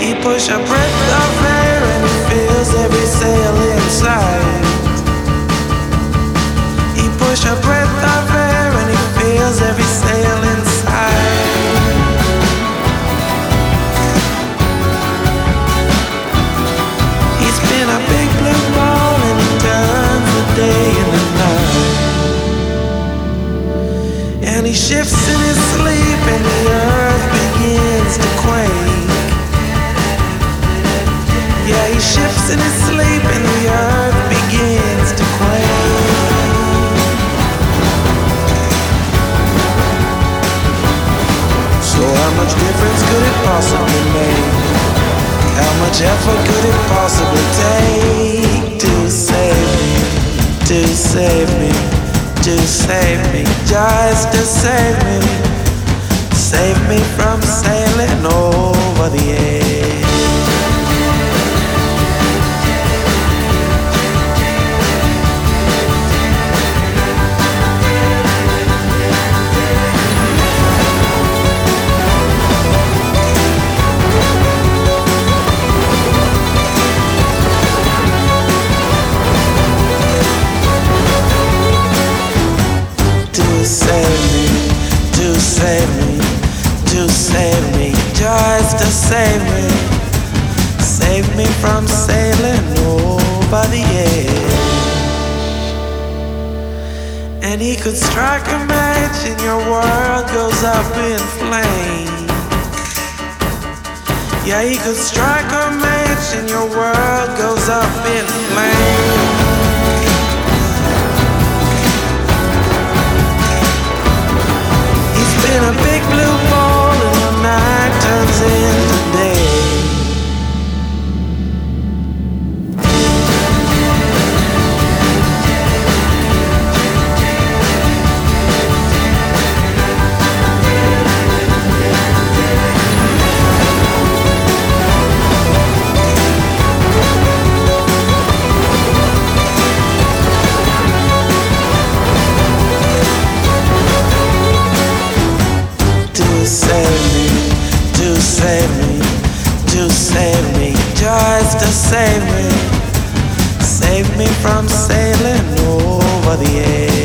He push a breath of air and he feels every sail inside. He push a breath of air and he feels every sail inside. He's been a big blue ball and he turns the day into night. And he shifts in his sleep and the earth begins to quake. Yeah, he shifts in his sleep and the earth begins to quake. So how much difference could it possibly make? How much effort could it possibly take to save me, to save me, to save me, just to save me from sailing over the edge? To save me, to save me, to save me, just to save me from sailing over the edge. And he could strike a match and your world goes up in flames. Yeah, he could strike a match and your world goes up in flames. In a big blue ball and the night turns into day. To save me, to save me, to save me, just to save me from sailing over the edge.